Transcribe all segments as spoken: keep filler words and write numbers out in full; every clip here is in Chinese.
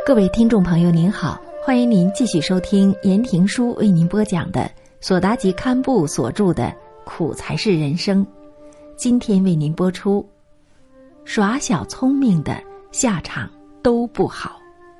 各位听众朋友您好，欢迎您继续收听言庭书为您播讲的索达吉堪布所著的《苦才是人生》。今天为您播出耍小聪明的下场都不好。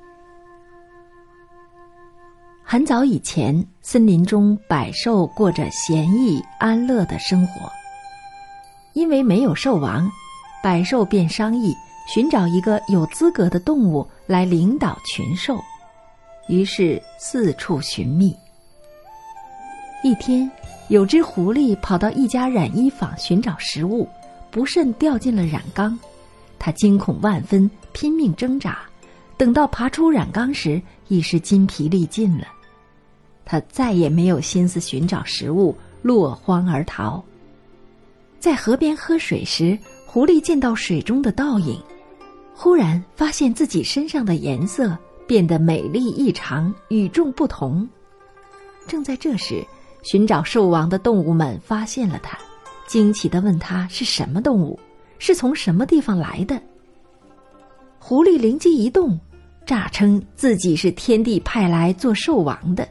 很早以前，森林中百兽过着闲逸安乐的生活。因为没有兽王，百兽便商议寻找一个有资格的动物来领导群兽，于是四处寻觅。一天，有只狐狸跑到一家染衣坊寻找食物，不慎掉进了染缸。它惊恐万分，拼命挣扎，等到爬出染缸时，已是筋疲力尽了。它再也没有心思寻找食物，落荒而逃。在河边喝水时，狐狸见到水中的倒影，忽然发现自己身上的颜色变得美丽异常，与众不同。正在这时，寻找兽王的动物们发现了它，惊奇地问它是什么动物，是从什么地方来的。狐狸灵机一动，诈称自己是天帝派来做兽王的。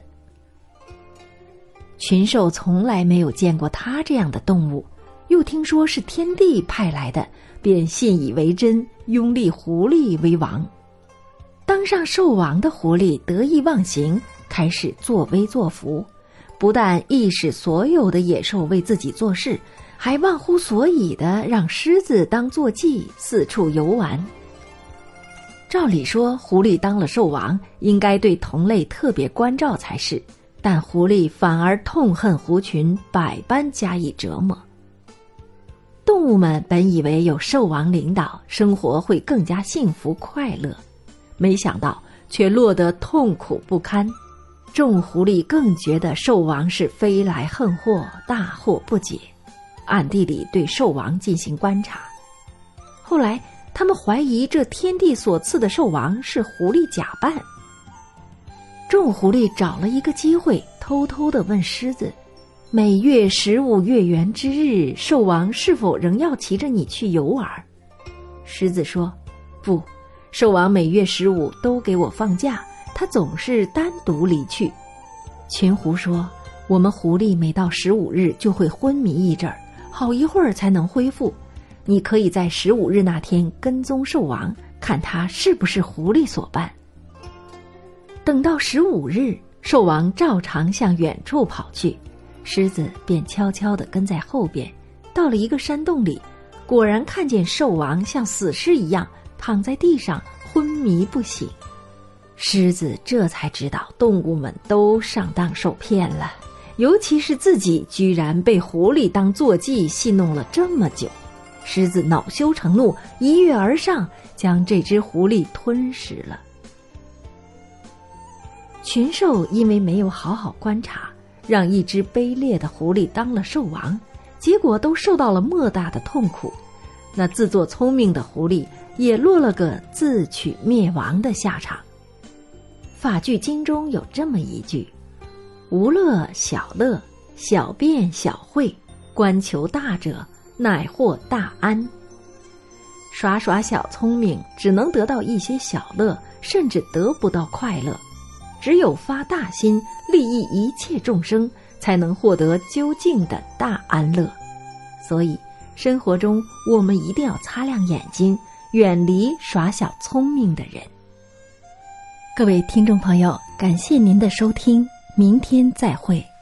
群兽从来没有见过它这样的动物，又听说是天帝派来的，便信以为真，拥立狐狸为王。当上兽王的狐狸得意忘形，开始作威作福，不但意使所有的野兽为自己做事，还忘乎所以地让狮子当坐骑，四处游玩。照理说，狐狸当了兽王，应该对同类特别关照才是，但狐狸反而痛恨狐群，百般加以折磨。动物们本以为有兽王领导，生活会更加幸福快乐，没想到却落得痛苦不堪。众狐狸更觉得兽王是飞来横祸，大惑不解，暗地里对兽王进行观察。后来他们怀疑这天帝所赐的兽王是狐狸假扮。众狐狸找了一个机会，偷偷地问狮子，每月十五月圆之日，兽王是否仍要骑着你去游玩？狮子说，不，兽王每月十五都给我放假，他总是单独离去。群狐说，我们狐狸每到十五日就会昏迷一阵儿，好一会儿才能恢复。你可以在十五日那天跟踪兽王，看他是不是狐狸所扮。等到十五日，兽王照常向远处跑去，狮子便悄悄地跟在后边，到了一个山洞里，果然看见兽王像死尸一样躺在地上，昏迷不醒。狮子这才知道动物们都上当受骗了，尤其是自己居然被狐狸当坐骑戏弄了这么久。狮子恼羞成怒，一跃而上，将这只狐狸吞食了。群兽因为没有好好观察，让一只卑劣的狐狸当了兽王，结果都受到了莫大的痛苦。那自作聪明的狐狸也落了个自取灭亡的下场。法句经中有这么一句，无乐小乐，小辩小慧，观求大者，乃获大安。耍耍小聪明，只能得到一些小乐，甚至得不到快乐。只有发大心，利益一切众生，才能获得究竟的大安乐。所以生活中我们一定要擦亮眼睛，远离耍小聪明的人。各位听众朋友，感谢您的收听，明天再会。